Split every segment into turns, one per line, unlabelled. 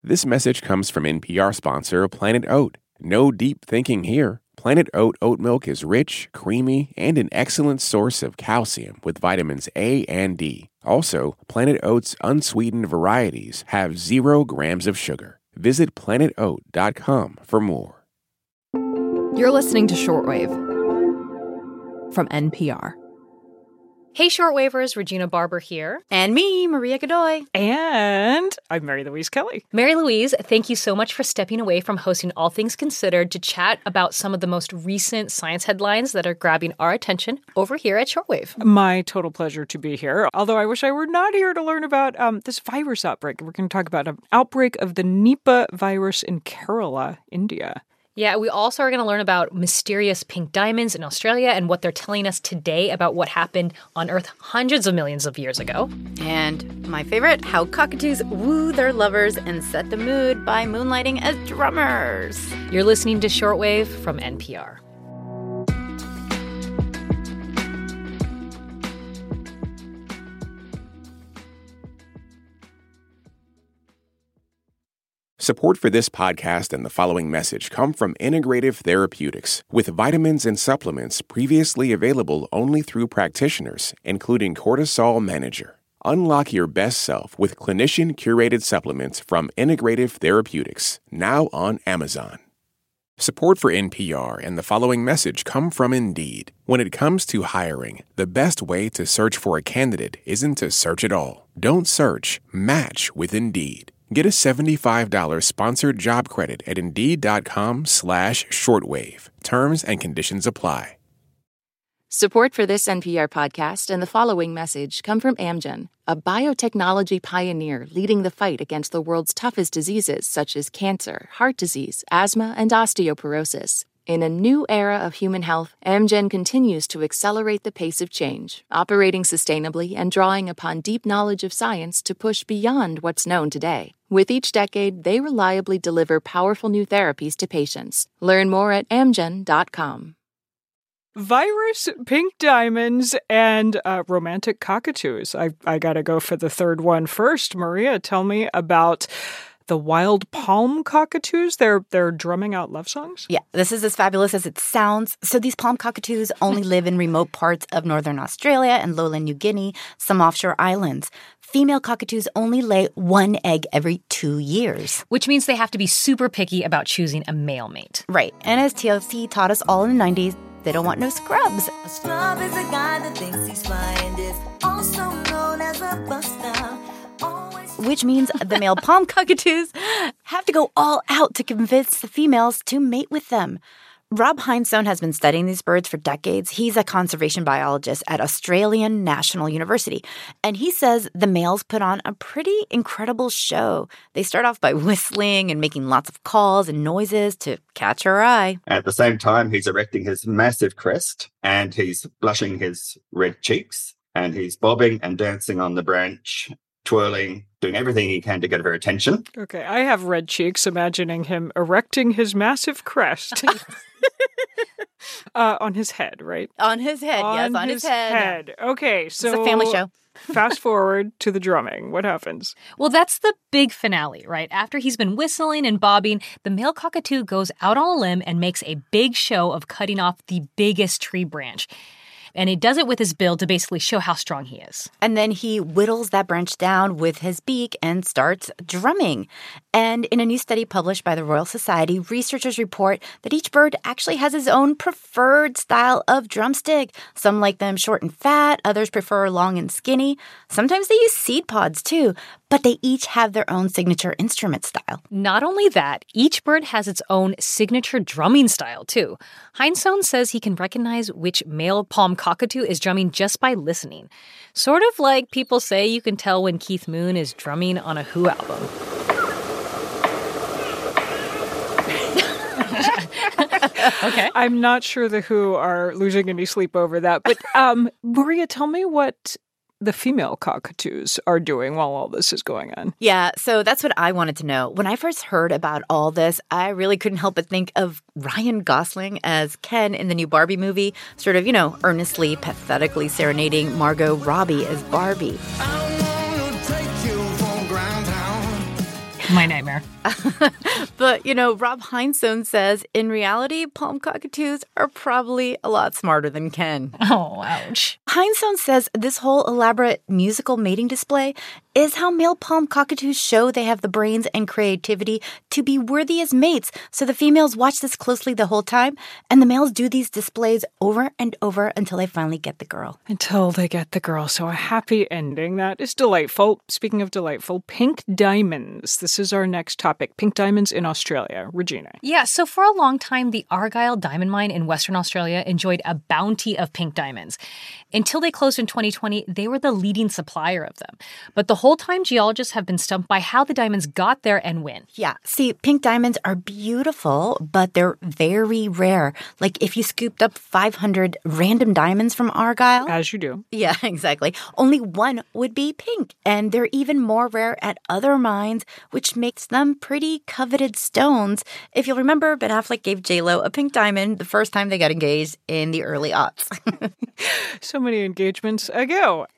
This message comes from NPR sponsor Planet Oat. No deep thinking here. Planet Oat oat milk is rich, creamy, and an excellent source of calcium with vitamins A and D. Also, Planet Oat's unsweetened varieties have 0 grams of sugar. Visit planetoat.com for more.
You're listening to Shortwave from NPR.
Hey, Shortwavers, Regina Barber here.
And me, Maria Godoy.
And I'm Mary Louise Kelly.
Mary Louise, thank you so much for stepping away from hosting All Things Considered to chat about some of the most recent science headlines that are grabbing our attention over here at Shortwave.
My total pleasure to be here, although I wish I were not here to learn about this virus outbreak. We're going to talk about an outbreak of the Nipah virus in Kerala, India.
Yeah, we also are going to learn about mysterious pink diamonds in Australia and what they're telling us today about what happened on Earth hundreds of millions of years ago.
And my favorite, how cockatoos woo their lovers and set the mood by moonlighting as drummers.
You're listening to Shortwave from NPR.
Support for this podcast and the following message come from Integrative Therapeutics, with vitamins and supplements previously available only through practitioners, including Cortisol Manager. Unlock your best self with clinician-curated supplements from Integrative Therapeutics, now on Amazon. Support for NPR and the following message come from Indeed. When it comes to hiring, the best way to search for a candidate isn't to search at all. Don't search, match with Indeed. Get a $75 sponsored job credit at Indeed.com/shortwave. Terms and conditions apply.
Support for this NPR podcast and the following message come from Amgen, a biotechnology pioneer leading the fight against the world's toughest diseases such as cancer, heart disease, asthma, and osteoporosis. In a new era of human health, Amgen continues to accelerate the pace of change, operating sustainably and drawing upon deep knowledge of science to push beyond what's known today. With each decade, they reliably deliver powerful new therapies to patients. Learn more at amgen.com.
Virus, pink diamonds, and romantic cockatoos. I gotta go for the third one first. Maria, tell me about the wild palm cockatoos. They're drumming out love songs?
Yeah, this is as fabulous as it sounds. So these palm cockatoos only live in remote parts of northern Australia and lowland New Guinea, some offshore islands. Female cockatoos only lay one egg every 2 years.
Which means they have to be super picky about choosing a male mate.
Right. And as TLC taught us all in the 90s, they don't want no scrubs.
A scrub is a guy that thinks he's fly and is also known as a buster.
Which means the male palm cockatoos have to go all out to convince the females to mate with them. Rob Hindstone has been studying these birds for decades. He's a conservation biologist at Australian National University, and he says the males put on a pretty incredible show. They start off by whistling and making lots of calls and noises to catch her eye.
At the same time, he's erecting his massive crest, and he's blushing his red cheeks, and he's bobbing and dancing on the branch, twirling, doing everything he can to get her attention.
Okay, I have red cheeks imagining him erecting his massive crest. On his head, right?
On his head, yes, on his head.
Okay, so
it's a family show.
Fast forward to the drumming. What happens?
Well, that's the big finale, right? After he's been whistling and bobbing, the male cockatoo goes out on a limb and makes a big show of cutting off the biggest tree branch. And he does it with his bill to basically show how strong he is.
And then he whittles that branch down with his beak and starts drumming. And in a new study published by the Royal Society, researchers report that each bird actually has his own preferred style of drumstick. Some like them short and fat, others prefer long and skinny. Sometimes they use seed pods too, but they each have their own signature instrument style.
Not only that, each bird has its own signature drumming style too. Hindstone says he can recognize which male palm cockatoo is drumming just by listening. Sort of like people say you can tell when Keith Moon is drumming on a Who album.
Okay. I'm not sure the Who are losing any sleep over that. But Maria, tell me what the female cockatoos are doing while all this is going on.
Yeah, so that's what I wanted to know. When I first heard about all this, I really couldn't help but think of Ryan Gosling as Ken in the new Barbie movie, sort of, earnestly, pathetically serenading Margot Robbie as Barbie.
My nightmare.
But, Rob Heinsohn says, in reality, palm cockatoos are probably a lot smarter than Ken.
Oh, ouch.
Heinsohn says this whole elaborate musical mating display is how male palm cockatoos show they have the brains and creativity to be worthy as mates. So the females watch this closely the whole time, and the males do these displays over and over until they finally get the girl.
Until they get the girl. So a happy ending. That is delightful. Speaking of delightful, pink diamonds. This is our next topic. Pink diamonds in Australia. Regina.
Yeah, so for a long time, the Argyle Diamond Mine in Western Australia enjoyed a bounty of pink diamonds. Until they closed in 2020, they were the leading supplier of them. But the whole time, geologists have been stumped by how the diamonds got there and when.
Yeah, see, pink diamonds are beautiful, but they're very rare. Like if you scooped up 500 random diamonds from Argyle.
As you do.
Yeah, exactly. Only one would be pink. And they're even more rare at other mines, which makes them pretty coveted stones. If you'll remember, Ben Affleck gave J-Lo a pink diamond the first time they got engaged in the early aughts.
So many engagements ago.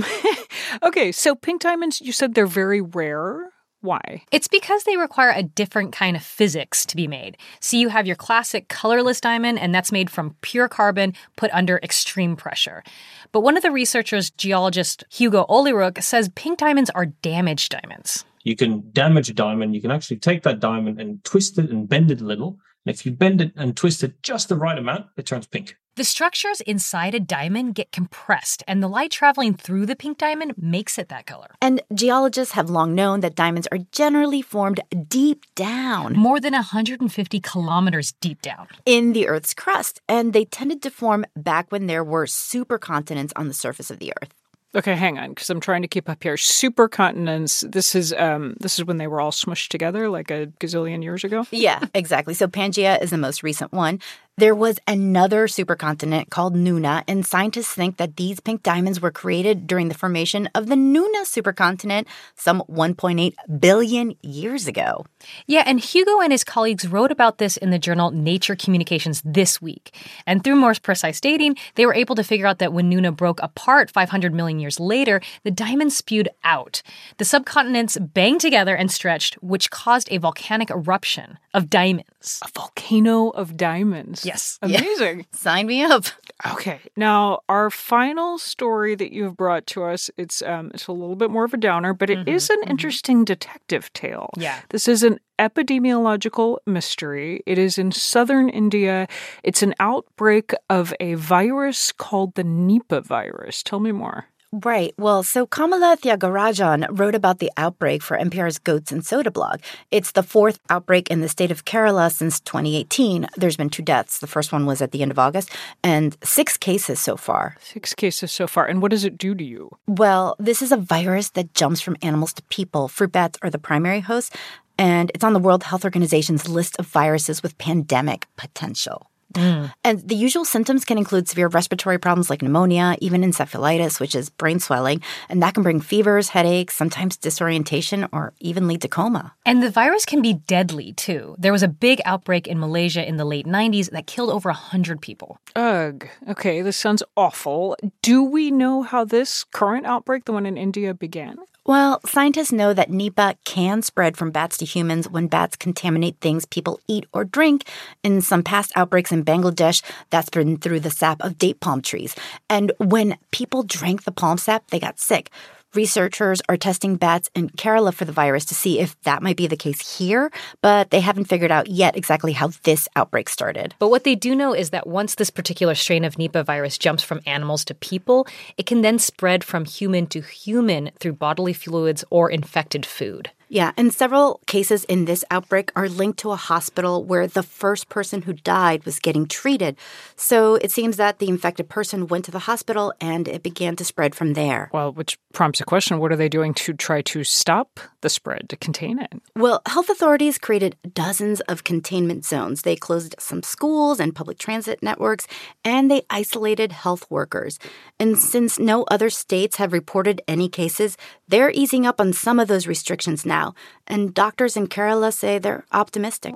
Okay, so pink diamonds, you said they're very rare. Why?
It's because they require a different kind of physics to be made. So you have your classic colorless diamond, and that's made from pure carbon put under extreme pressure. But one of the researchers, geologist Hugo Olyrook, says pink diamonds are damaged diamonds.
You can damage a diamond. You can actually take that diamond and twist it and bend it a little. And if you bend it and twist it just the right amount, it turns pink.
The structures inside a diamond get compressed, and the light traveling through the pink diamond makes it that color.
And geologists have long known that diamonds are generally formed deep down.
More than 150 kilometers deep down.
In the Earth's crust. And they tended to form back when there were supercontinents on the surface of the Earth.
Okay, hang on, because I'm trying to keep up here. Supercontinents, this is when they were all smushed together like a gazillion years ago?
Yeah, exactly. So Pangaea is the most recent one. There was another supercontinent called Nuna, and scientists think that these pink diamonds were created during the formation of the Nuna supercontinent some 1.8 billion years ago.
Yeah, and Hugo and his colleagues wrote about this in the journal Nature Communications this week. And through more precise dating, they were able to figure out that when Nuna broke apart 500 million years later, the diamonds spewed out. The subcontinents banged together and stretched, which caused a volcanic eruption of diamonds.
A volcano of diamonds.
Yes.
Amazing.
Yeah. Sign me up.
Okay. Now, our final story that you've brought to us, it's a little bit more of a downer, but it is an interesting detective tale.
Yeah.
This is an epidemiological mystery. It is in southern India. It's an outbreak of a virus called the Nipah virus. Tell me more.
Right. Well, so Kamala Thiagarajan wrote about the outbreak for NPR's Goats and Soda blog. It's the fourth outbreak in the state of Kerala since 2018. There's been 2 deaths. The first one was at the end of August, and 6 cases so far.
6 cases so far. And what does it do to you?
Well, this is a virus that jumps from animals to people. Fruit bats are the primary hosts, and it's on the World Health Organization's list of viruses with pandemic potential. And the usual symptoms can include severe respiratory problems like pneumonia, even encephalitis, which is brain swelling, and that can bring fevers, headaches, sometimes disorientation, or even lead to coma.
And the virus can be deadly, too. There was a big outbreak in Malaysia in the late 90s that killed over 100 people.
Ugh. Okay, this sounds awful. Do we know how this current outbreak, the one in India, began?
Well, scientists know that Nipah can spread from bats to humans when bats contaminate things people eat or drink. In some past outbreaks in Bangladesh, that's been through the sap of date palm trees. And when people drank the palm sap, they got sick. Researchers are testing bats in Kerala for the virus to see if that might be the case here, but they haven't figured out yet exactly how this outbreak started.
But what they do know is that once this particular strain of Nipah virus jumps from animals to people, it can then spread from human to human through bodily fluids or infected food.
Yeah, and several cases in this outbreak are linked to a hospital where the first person who died was getting treated. So it seems that the infected person went to the hospital and it began to spread from there.
Well, which prompts a question. What are they doing to try to stop the spread, to contain it?
Well, health authorities created dozens of containment zones. They closed some schools and public transit networks, and they isolated health workers. And since no other states have reported any cases, they're easing up on some of those restrictions now. And doctors in Kerala say they're optimistic.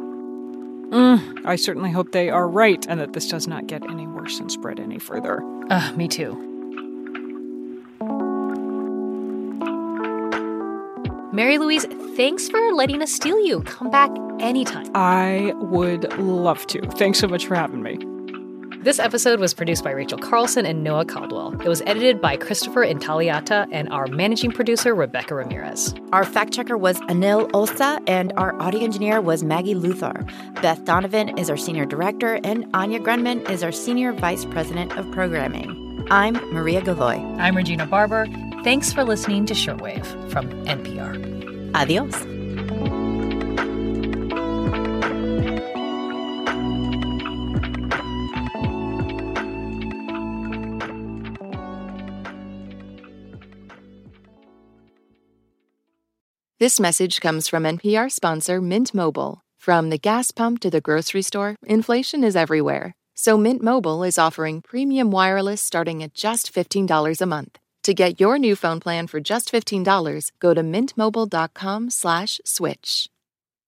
I certainly hope they are right and that this does not get any worse and spread any further.
Me too. Mary Louise, thanks for letting us steal you. Come back anytime.
I would love to. Thanks so much for having me.
This episode was produced by Rachel Carlson and Noah Caldwell. It was edited by Christopher Intagliata and our managing producer, Rebecca Ramirez.
Our fact checker was Anil Osa, and our audio engineer was Maggie Luthar. Beth Donovan is our senior director, and Anya Grunman is our senior vice president of programming. I'm Maria Godoy.
I'm Regina Barber. Thanks for listening to Shortwave from NPR.
Adios.
This message comes from NPR sponsor Mint Mobile. From the gas pump to the grocery store, inflation is everywhere. So Mint Mobile is offering premium wireless starting at just $15 a month. To get your new phone plan for just $15, go to mintmobile.com/switch.